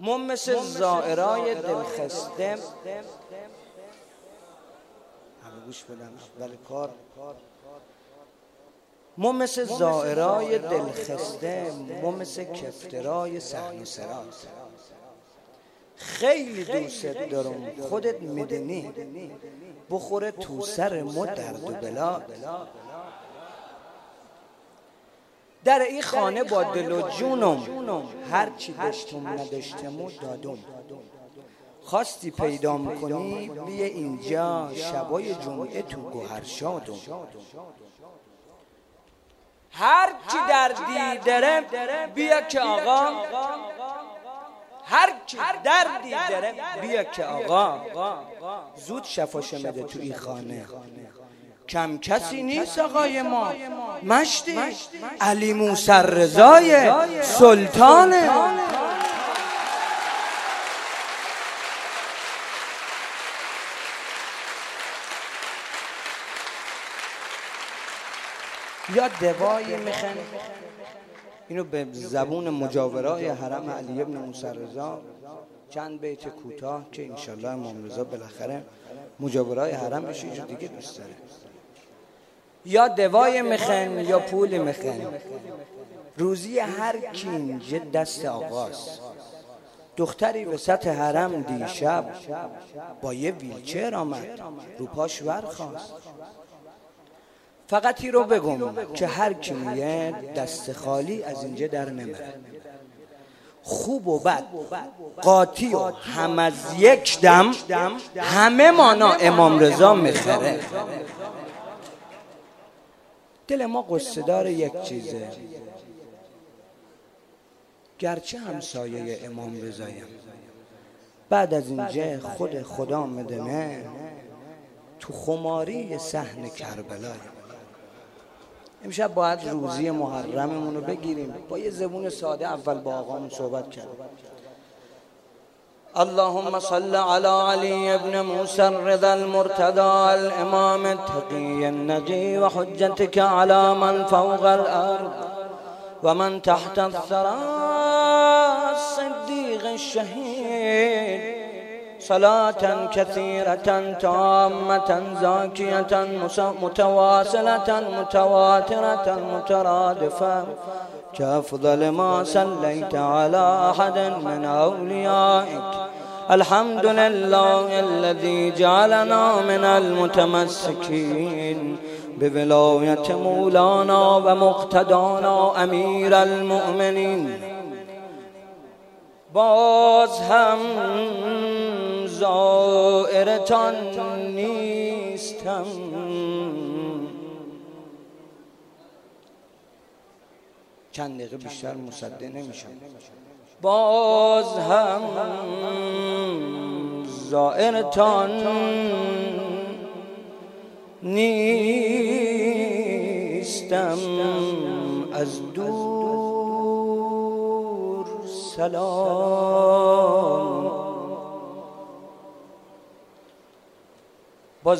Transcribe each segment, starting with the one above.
ما مثل زائرای دلخسته، همه گوش بدن اول کار، ما مثل زائرای دلخسته، ما مثل کفترای صحن و صراط. خیلی دوست دارم خودت میدونی، بخوره تو سر ما درد و بلا. در این خانه با دل و جونم، هرچی داشتم نداشتم و دادم. خواستی پیدا کنی بیا اینجا، شبای جمعه تو گوهرشادم. هر کی دردی داره بیا که آقا، هر کی دردی داره بیا که آقا، زود شفاشه مده تو این خانه. کم کسی نیست آقای ما، مشتی علی موسی رضای سلطانه. یا دوای میخن، اینو به زبون مجاورای حرم علی ابن موسی رضا چند بیت کوتاه که انشالله امام رضا بالاخره مجاورای حرم بشه یه دیگه دوست داره. یا دوای میخن یا پول میخن، روزی هر کی اینجا دست آقاست. دختری وسط حرم دیشب با یه ویلچر آمد، رو پاش ورخواست. فقط این رو بگم که هر کی میه دست خالی از اینجا در نمیره. خوب و بد، قاطی و هم از یک دم، همه مانا امام رضا میخره. دل ما قصه دار یک چیزه، گرچه همسایه امام رضایم، بعد از اینجا خود خدا میدونه تو خماری صحن کربلا. امشب باید روزی محرممون رو بگیریم، با یه زبون ساده اول با آقامون صحبت کردیم. اللهم صل على علي ابن موسى الرضا المرتضى الامام التقي النقي وحجتك على من فوق الارض ومن تحت الثرى الصديق الشهيد، صلاة كثيرة تامة زاكية متواصلة متواترة مترادفة كأفضل ما صليت على أحد من أوليائك. الحمد لله الذي جعلنا من المتمسكين بولاية مولانا ومقتدانا أمير المؤمنين. باز هم زائرتان نیستم، چند دقیقه بیشتر مصدق نمیشم. باز هم زائرتان نیستم، از دور سلام. با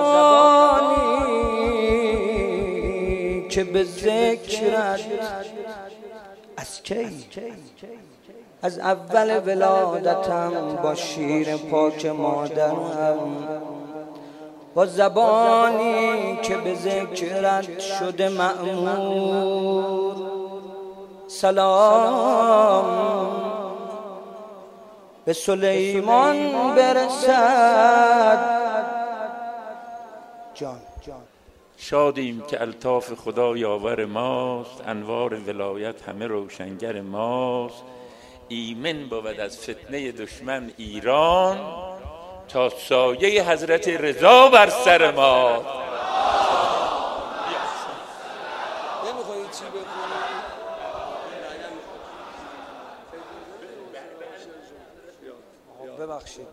زبانی که به ذکرت از کی، از اول ولادتم با شیر پاک مادرم، با زبانی که به ذکرت شده مأمور، سلام به سلیمان برسد. جان شادیم که الطاف خدا یاور ماست، انوار ولایت همه روشنگر ماست. ایمن بود از فتنه دشمن ایران، تا سایه حضرت رضا بر سر ما. نمیخوایی چی بکنی؟ ببخشید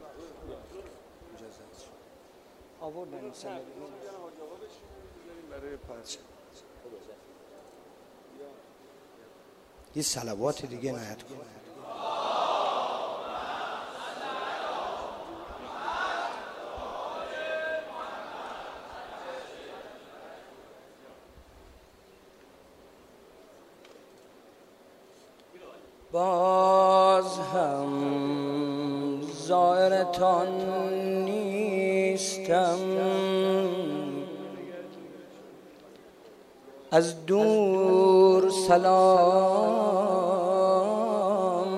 آوردن این سنه برای پرچم یه صلوات دیگه نهد کن. باز هم زائرتان نیستم، از دور سلام،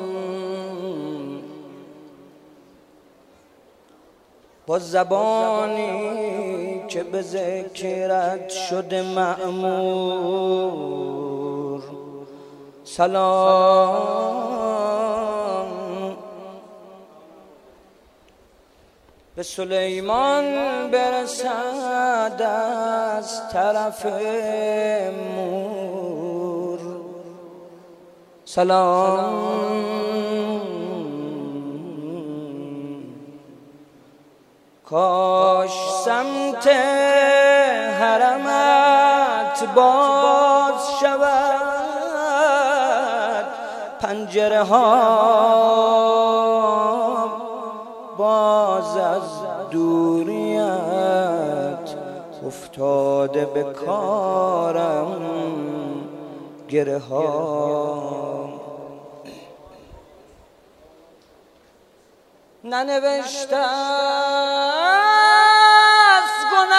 با زبانی که به ذکرت شده مأمور سلام، به سلیمان برسد از طرف مور سلام، کاش سمت حرمت باز شود، پنجره ها باز از دوریت افتاده به کارم گره ها، ننوشته است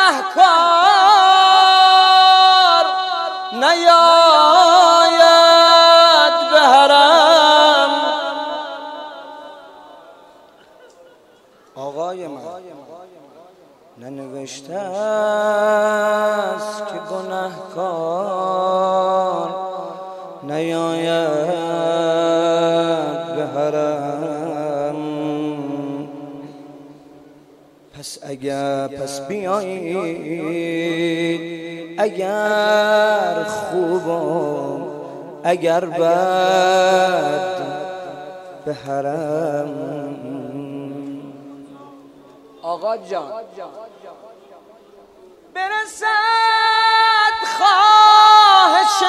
گنهکار نیاید به حرم، آقای من ننوشته است که گنهکار نیاید به حرم، پس بیایید اگر خوبم اگر بد به حرم. آقا جان برسد خواهش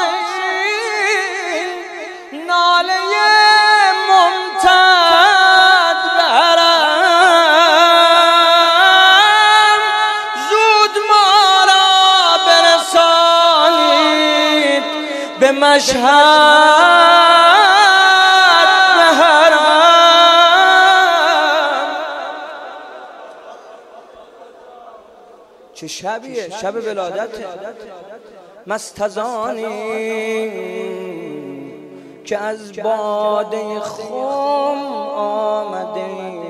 ناله ممتد به حرم، زود ما را برسانید به مشهد به حرم. چه شبیه، شب ولادته، مست از آنیم که از باده خم آمده،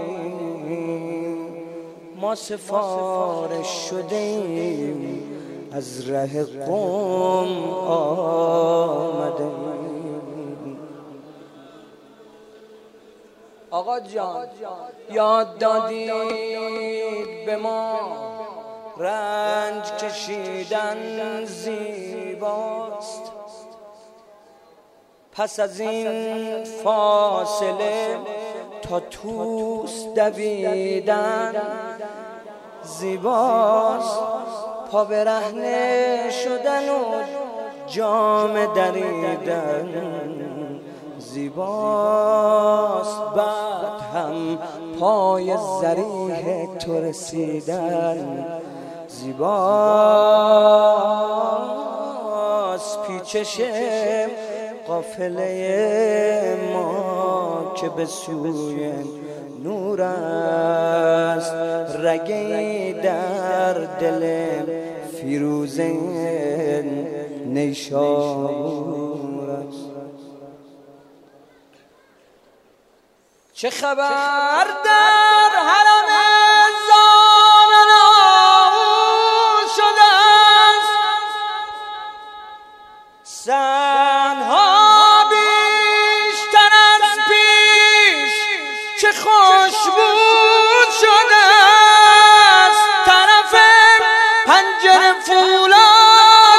ما سفارش شدیم از ره قم آمده. آقا جان یاد دادید به ما رنج کشیدن زیباست، پس از این فاصله تا توس دویدن زیباست، پا برهنه شدن و جام دریدن زیباست، بعد هم پای ذریح تو رسیدن زیباست، پیچش قافله ما که به سوی نور است، رگی در دل فیروزه نیشابور است. چه خبر در حرم زامنا شده است، سنها بیشتر از پیش چه خوشبود شده است، طرف پنجره فولاد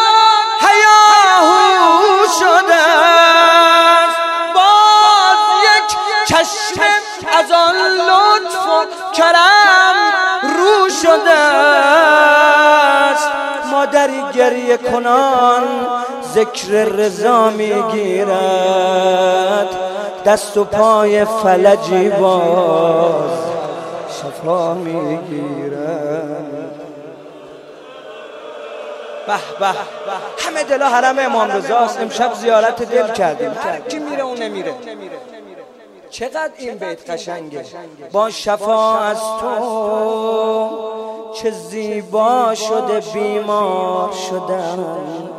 هیاهو شده است، باز یک چشم از آن لطف و کرم رو شده است، مادری گریه کنان ذکر رضا میگیرد، دست و پای فلجی باز شفا میگیرد. به به همه دلا حرم امام رضاست، امشب زیارت دل کردیم، هر کی میره اون نمیره. چقدر این بیت قشنگه. با شفا از تو چه زیبا شده بیمار شدم،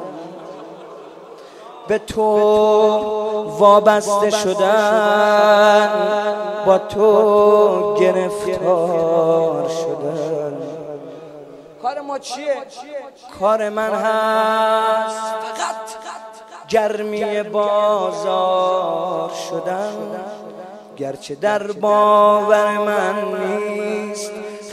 به تو وابسته شدن، با تو گرفتار شدن. کار ما چیه؟ کار من هست فقط گرمی بازار شدن، گرچه در باور من نیست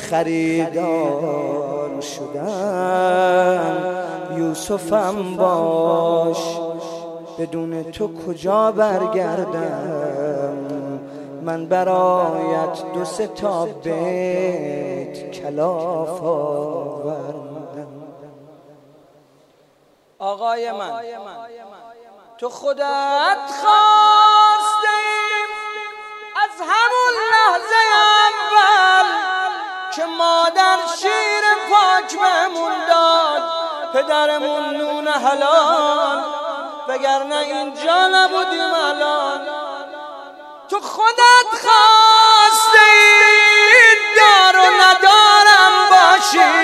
خریدار شدن. یوسفم باش بدون تو کجا برگردم، من برایت 2-3 تا بیت کلاف آوردم. آقای من تو خودت خواستیم از همون لحظه اول که مادر شیر پاک بهمون داد، پدرمون نون حلال، وگرنه اینجا نبودیم الان. تو خودت خواستی دار و ندارم باشی،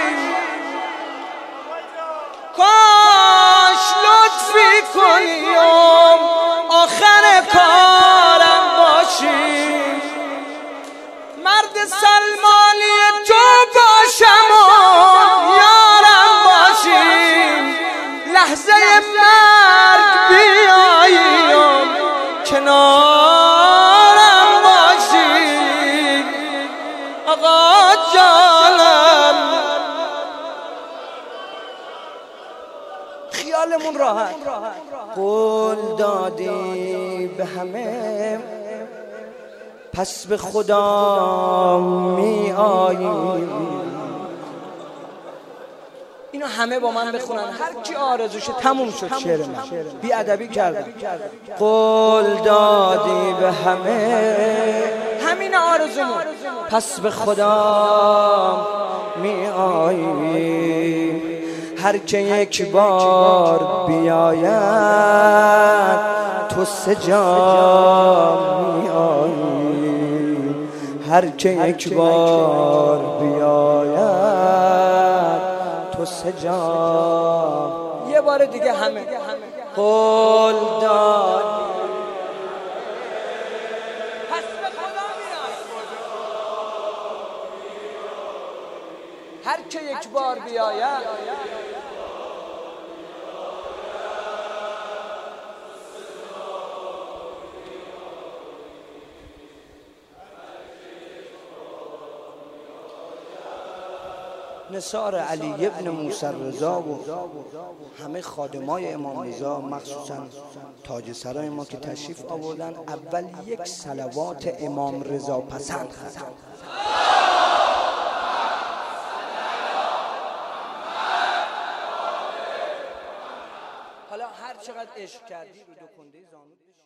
کاش لطفی کنی آخر کارم باشی، مرد سلمانی تو باشم و یارم باشی، لحظه مرگ بیاییم کنارم باشی. آقا جانم خیالمون راحت، قول دادی به همه پس به خدا می آییم. اینو همه با من بخونن، هر کی آرزوشه. تموم شد شعر من، بی ادبی کردم. قول دادی به همه، همین آرزومون، پس به خدا می آییم. هر که یک بار بیاید تو 3 جام می آیی، هر که یک بار بیاید تو 3 جام. یه بار دیگه همه قول داد پس به خدا می آیی، هر که یک بار بیاید. نثار علی ابن موسی رضا و همه خادمای امام رضا، مخصوصا تاج سرای ما که تشریف آوردن، اول یک صلوات امام رضا پسند خواندن. حالا هر چقدر عشق کردی رو 2 کنده زانو